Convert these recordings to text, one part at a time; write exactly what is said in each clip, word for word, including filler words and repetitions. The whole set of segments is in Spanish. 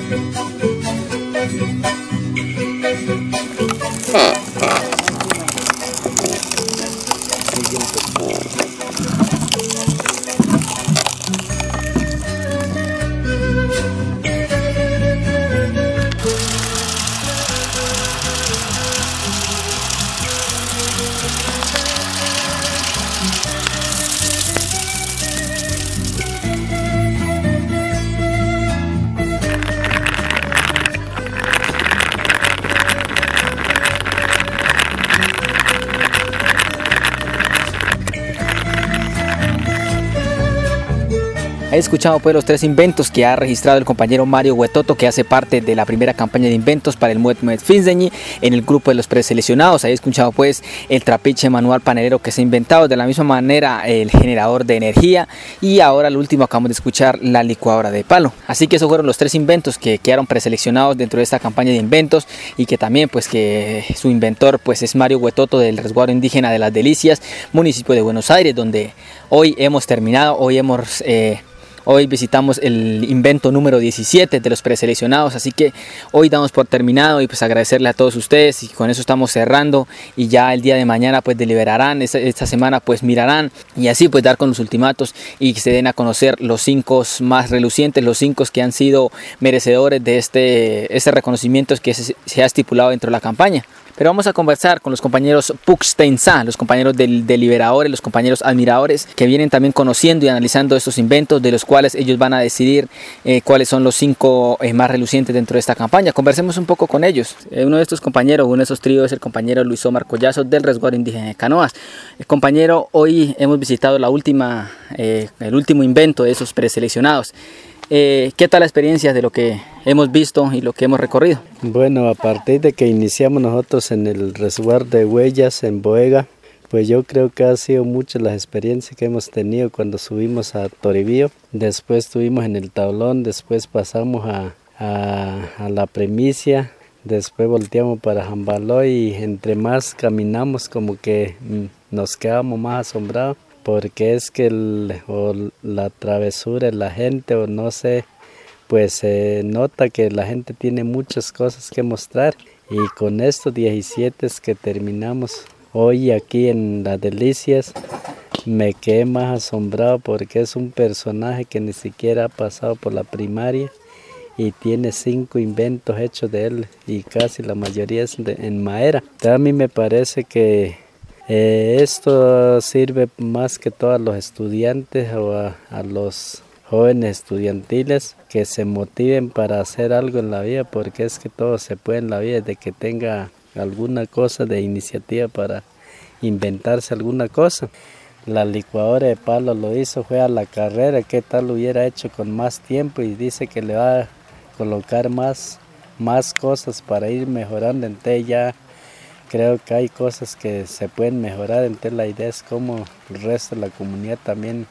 He escuchado pues los tres inventos que ha registrado el compañero Mario Huetoto, que hace parte de la primera campaña de inventos para el Muet Muet Finzeñi en el grupo de los preseleccionados. He escuchado pues el trapiche manual panelero que se ha inventado, de la misma manera el generador de energía, y ahora el último acabamos de escuchar la licuadora de palo. Así que esos fueron los tres inventos que quedaron preseleccionados dentro de esta campaña de inventos, y que también pues que su inventor pues es Mario Huetoto del resguardo indígena de Las Delicias, municipio de Buenos Aires, donde hoy hemos terminado, hoy hemos eh, Hoy visitamos el invento número diecisiete de los preseleccionados, así que hoy damos por terminado y pues agradecerle a todos ustedes, y con eso estamos cerrando, y ya el día de mañana pues deliberarán, esta, esta semana pues mirarán, y así pues dar con los ultimatos y que se den a conocer los cinco más relucientes, los cinco que han sido merecedores de este, este reconocimiento que se, se ha estipulado dentro de la campaña. Pero vamos a conversar con los compañeros Puxtensa, los compañeros del deliberadores, los compañeros admiradores, que vienen también conociendo y analizando estos inventos, de los cuales ellos van a decidir eh, cuáles son los cinco eh, más relucientes dentro de esta campaña. Conversemos un poco con ellos. Eh, uno de estos compañeros, uno de esos tríos, es el compañero Luis Omar Collazo del resguardo indígena de Canoas. El compañero, hoy hemos visitado la última, eh, el último invento de esos preseleccionados. Eh, ¿Qué tal la experiencia de lo que hemos visto y lo que hemos recorrido? Bueno, a partir de que iniciamos nosotros en el resguardo de huellas en Boega, pues yo creo que ha sido muchas las experiencias que hemos tenido cuando subimos a Toribío. Después estuvimos en el Tablón, después pasamos a, a, a la Primicia, después volteamos para Jambaló, y entre más caminamos como que nos quedamos más asombrados, porque es que el, o la travesura de la gente, o no sé, pues se eh, nota que la gente tiene muchas cosas que mostrar, y con estos diecisiete que terminamos hoy aquí en Las Delicias me quedé más asombrado, porque es un personaje que ni siquiera ha pasado por la primaria y tiene cinco inventos hechos de él, y casi la mayoría es de, en madera. A mí me parece que Eh, esto sirve más que todo a los estudiantes o a, a los jóvenes estudiantiles, que se motiven para hacer algo en la vida, porque es que todo se puede en la vida, de que tenga alguna cosa de iniciativa para inventarse alguna cosa. La licuadora de palo lo hizo, fue a la carrera, qué tal lo hubiera hecho con más tiempo, y dice que le va a colocar más, más cosas para ir mejorando. Entonces ya creo que hay cosas que se pueden mejorar, entonces la idea es cómo el resto de la comunidad también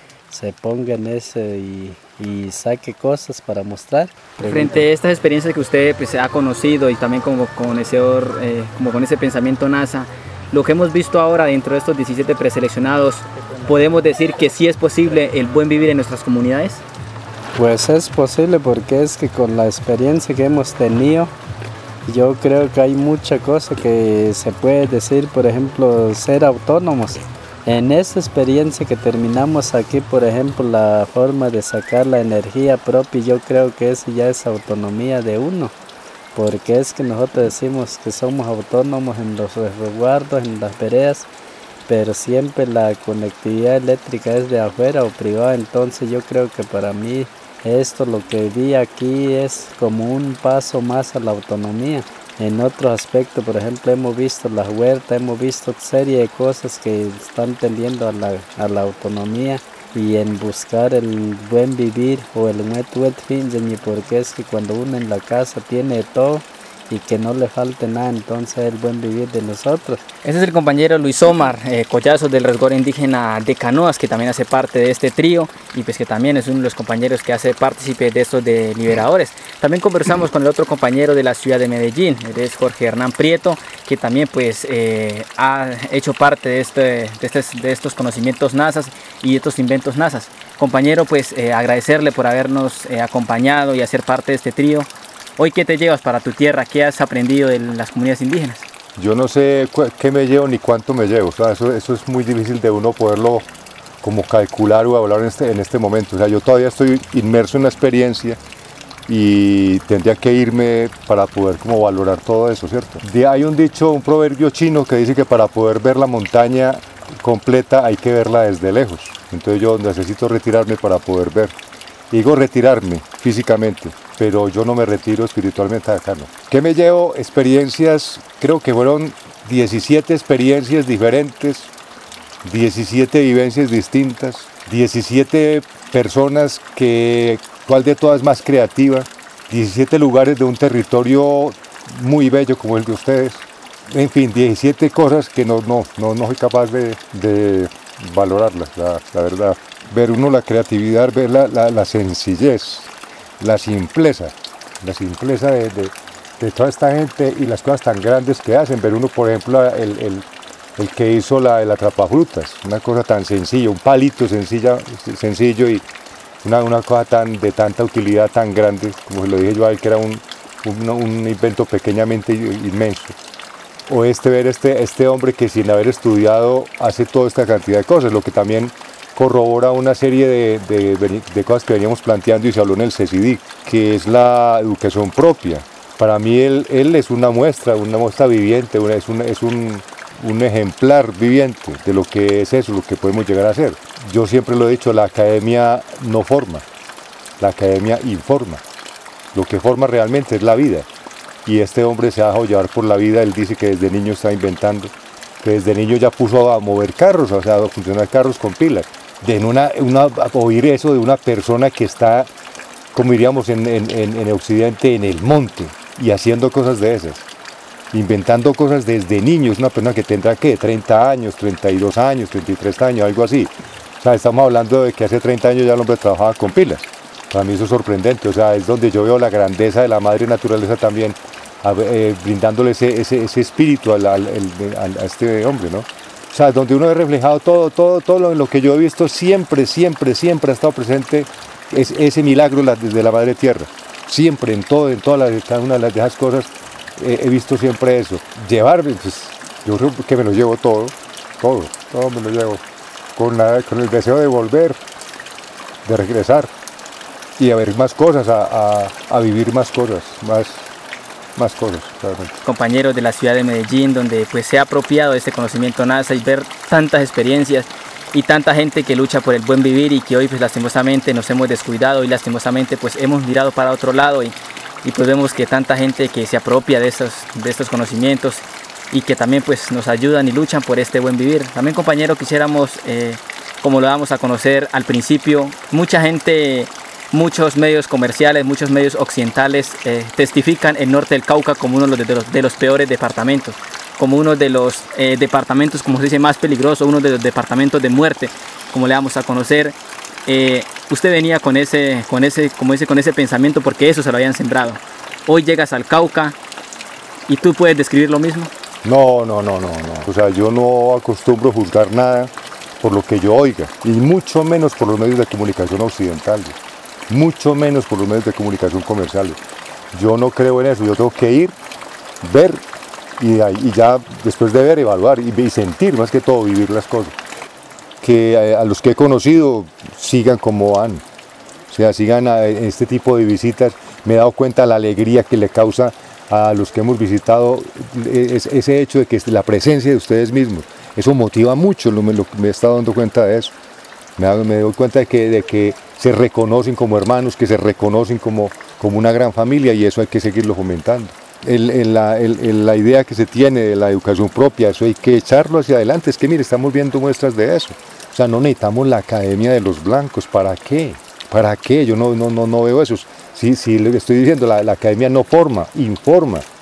se ponga en eso y, y saque cosas para mostrar. Frente a estas experiencias que usted pues, ha conocido, y también como con, ese, eh, como con ese pensamiento NASA, lo que hemos visto ahora dentro de estos diecisiete preseleccionados, ¿podemos decir que sí es posible el buen vivir en nuestras comunidades? Pues es posible, porque es que con la experiencia que hemos tenido, yo creo que hay mucha cosa que se puede decir, por ejemplo, ser autónomos. En esta experiencia que terminamos aquí, por ejemplo, la forma de sacar la energía propia, yo creo que eso ya es autonomía de uno, porque es que nosotros decimos que somos autónomos en los resguardos, en las veredas, pero siempre la conectividad eléctrica es de afuera o privada. Entonces yo creo que para mí esto, lo que vi aquí, es como un paso más a la autonomía. En otros aspectos, por ejemplo, hemos visto las huertas, hemos visto serie de cosas que están tendiendo a la, a la autonomía y en buscar el buen vivir o el Muet Muet Finzeñi, porque es que cuando uno en la casa tiene todo y que no le falte nada entonces el buen vivir de nosotros. Ese es el compañero Luis Omar eh, Collazo del Resguardo Indígena de Canoas, que también hace parte de este trío y pues que también es uno de los compañeros que hace partícipe de estos de liberadores. También conversamos con el otro compañero de la ciudad de Medellín, es Jorge Hernán Prieto, que también pues eh, ha hecho parte de, este, de, estos, de estos conocimientos nazas y de estos inventos nazas. Compañero, pues eh, agradecerle por habernos eh, acompañado y hacer parte de este trío. Hoy, ¿qué te llevas para tu tierra? ¿Qué has aprendido de las comunidades indígenas? Yo no sé qué me llevo ni cuánto me llevo, o sea, eso, eso es muy difícil de uno poderlo como calcular o hablar en este, en este momento. O sea, yo todavía estoy inmerso en la experiencia y tendría que irme para poder como valorar todo eso, ¿cierto? De, hay un dicho, un proverbio chino que dice que para poder ver la montaña completa hay que verla desde lejos. Entonces yo necesito retirarme para poder ver. Digo retirarme físicamente, pero yo no me retiro espiritualmente de acá, ¿no? ¿Qué me llevo? Experiencias, creo que fueron diecisiete experiencias diferentes, diecisiete vivencias distintas, diecisiete personas que, cuál de todas más creativa, diecisiete lugares de un territorio muy bello como el de ustedes. En fin, diecisiete cosas que no, no, no, no soy capaz de, de valorarlas, la, la verdad. Ver uno la creatividad, ver la, la, la sencillez, la simpleza, la simpleza de, de, de toda esta gente y las cosas tan grandes que hacen. Ver uno, por ejemplo, el, el, el que hizo la, el atrapafrutas, una cosa tan sencilla, un palito sencilla, sencillo y una, una cosa tan, de tanta utilidad tan grande, como lo dije yo a él, que era un, un, un invento pequeñamente inmenso. O este ver este, este hombre que sin haber estudiado hace toda esta cantidad de cosas, lo que también corrobora una serie de, de, de cosas que veníamos planteando y se habló en el CECIDIC, que es la educación propia. Para mí él, él es una muestra, una muestra viviente, una, es, un, es un, un ejemplar viviente de lo que es eso, lo que podemos llegar a ser. Yo siempre lo he dicho, la academia no forma, la academia informa. Lo que forma realmente es la vida. Y este hombre se ha dejado llevar por la vida. Él dice que desde niño está inventando, que desde niño ya puso a mover carros, o sea, a funcionar carros con pilas. De una, una, oír eso de una persona que está, como diríamos en, en, en Occidente, en el monte y haciendo cosas de esas, inventando cosas desde niño. Es una persona que tendrá, ¿qué? treinta años, treinta y dos años, treinta y tres años, algo así. O sea, estamos hablando de que hace treinta años ya el hombre trabajaba con pilas. Para mí eso es sorprendente, o sea, es donde yo veo la grandeza de la madre naturaleza también, a, eh, brindándole ese, ese, ese espíritu al, al, al, a este hombre, ¿no? O sea, donde uno ve reflejado todo, todo, todo lo, lo que yo he visto, siempre, siempre, siempre ha estado presente es, ese milagro la, desde la madre tierra. Siempre, en todo, en todas las, cada una de las de esas cosas, eh, he visto siempre eso. Llevarme, pues, yo creo que me lo llevo todo, todo, todo me lo llevo, con, la, con el deseo de volver, de regresar y a ver más cosas, a, a, a vivir más cosas, más... más cosas, claramente. Compañeros de la ciudad de Medellín, donde pues se ha apropiado de este conocimiento NASA y ver tantas experiencias y tanta gente que lucha por el buen vivir y que hoy pues lastimosamente nos hemos descuidado y lastimosamente pues hemos mirado para otro lado y, y pues vemos que tanta gente que se apropia de estos, de estos conocimientos y que también pues nos ayudan y luchan por este buen vivir. También, compañero, quisiéramos, eh, como lo damos a conocer al principio, mucha gente... Muchos medios comerciales, muchos medios occidentales eh, testifican el norte del Cauca como uno de los, de los, de los peores departamentos, como uno de los eh, departamentos, como se dice, más peligroso, uno de los departamentos de muerte, como le damos a conocer. Eh, usted venía con ese, con, ese, como dice, con ese pensamiento porque eso se lo habían sembrado. Hoy llegas al Cauca y tú puedes describir lo mismo. No, no, no, no, no. O sea, yo no acostumbro a juzgar nada por lo que yo oiga, y mucho menos por los medios de comunicación occidentales. Mucho menos por los medios de comunicación comerciales. Yo no creo en eso, yo tengo que ir, ver y, y ya después de ver, evaluar y, y sentir, más que todo, vivir las cosas. Que a, a los que he conocido sigan como van, o sea, sigan a, en este tipo de visitas. Me he dado cuenta de la alegría que le causa a los que hemos visitado es, ese hecho de que la presencia de ustedes mismos, eso motiva mucho, lo, me, lo, me he estado dando cuenta de eso. Me, me doy cuenta de que, de que se reconocen como hermanos, que se reconocen como, como una gran familia, y eso hay que seguirlo fomentando. El, el, la, el, el, la idea que se tiene de la educación propia, eso hay que echarlo hacia adelante. Es que mire, estamos viendo muestras de eso. O sea, no necesitamos la academia de los blancos. ¿Para qué? ¿Para qué? Yo no, no, no, no veo eso. Sí, sí, le estoy diciendo, la, la academia no forma, informa.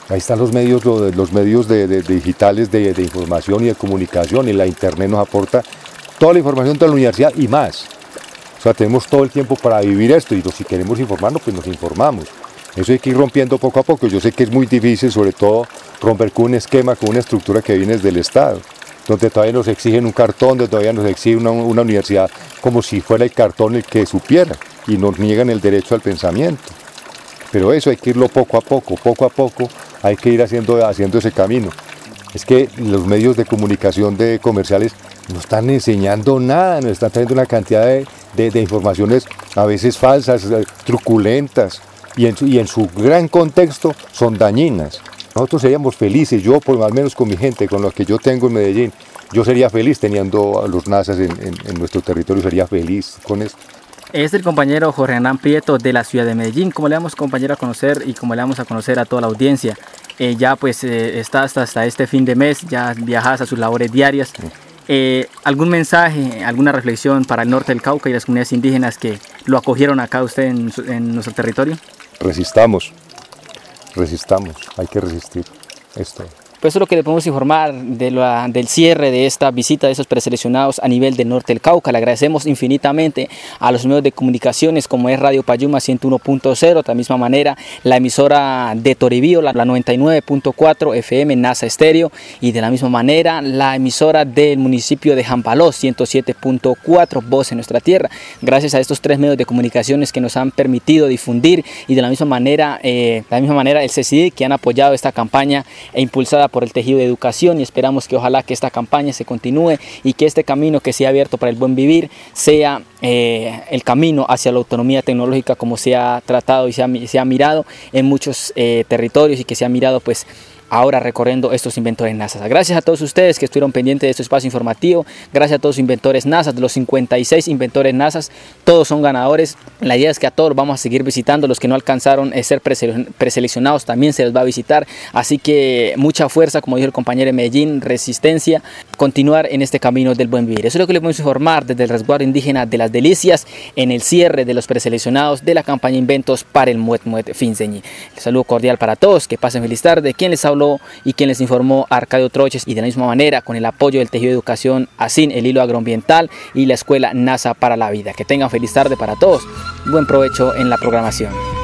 Ahí están los medios, los medios de, de, de digitales de, de información y de comunicación, y la internet nos aporta toda la información de la universidad y más. O sea, tenemos todo el tiempo para vivir esto, y si queremos informarnos, pues nos informamos. Eso hay que ir rompiendo poco a poco. Yo sé que es muy difícil, sobre todo, romper con un esquema, con una estructura que viene del Estado, donde todavía nos exigen un cartón, donde todavía nos exige una, una universidad como si fuera el cartón el que supiera, y nos niegan el derecho al pensamiento. Pero eso hay que irlo poco a poco, poco a poco, hay que ir haciendo, haciendo ese camino. Es que los medios de comunicación de comerciales no están enseñando nada, nos están trayendo una cantidad de, de, de informaciones a veces falsas, truculentas, y en, su, y en su gran contexto son dañinas. Nosotros seríamos felices, yo por al menos con mi gente, con los que yo tengo en Medellín, yo sería feliz teniendo a los nazas en, en, en nuestro territorio, sería feliz con eso. Es el compañero Jorge Hernán Prieto de la ciudad de Medellín. Como le damos, compañero, a conocer y como le damos a conocer a toda la audiencia, eh, ya pues eh, está hasta, hasta este fin de mes, ya viajas a sus labores diarias. Eh, ¿Algún mensaje, alguna reflexión para el norte del Cauca y las comunidades indígenas que lo acogieron acá usted en, su, en nuestro territorio? Resistamos, resistamos, hay que resistir esto. Pues eso es lo que le podemos informar de la, del cierre de esta visita de esos preseleccionados a nivel del norte del Cauca. Le agradecemos infinitamente a los medios de comunicaciones como es Radio Payuma ciento uno punto cero, de la misma manera la emisora de Toribío, la, la noventa y nueve punto cuatro F M, NASA Estéreo, y de la misma manera la emisora del municipio de Jampaló, ciento siete punto cuatro, Voz en Nuestra Tierra. Gracias a estos tres medios de comunicaciones que nos han permitido difundir, y de la misma manera, eh, de la misma manera el C E C I D, que han apoyado esta campaña e impulsada por el tejido de educación, y esperamos que ojalá que esta campaña se continúe y que este camino que se ha abierto para el buen vivir sea eh, el camino hacia la autonomía tecnológica, como se ha tratado y se ha, se ha mirado en muchos eh, territorios, y que se ha mirado pues ahora recorriendo estos inventores NASA. Gracias a todos ustedes que estuvieron pendientes de este espacio informativo, gracias a todos los inventores NASA, de los cincuenta y seis inventores NASA, todos son ganadores. La idea es que a todos vamos a seguir visitando, los que no alcanzaron a ser preseleccionados también se les va a visitar, así que mucha fuerza, como dijo el compañero de Medellín, resistencia, continuar en este camino del buen vivir. Eso es lo que les podemos informar desde el resguardo indígena de Las Delicias en el cierre de los preseleccionados de la campaña Inventos para el Muet Muet Finseñi. El saludo cordial para todos, que pasen feliz tarde. ¿Quién les habló? Y quien les informó, Arcadio Troches, y de la misma manera con el apoyo del Tejido de Educación ASIN, el Hilo Agroambiental y la Escuela NASA para la Vida. Que tengan feliz tarde para todos, buen provecho en la programación.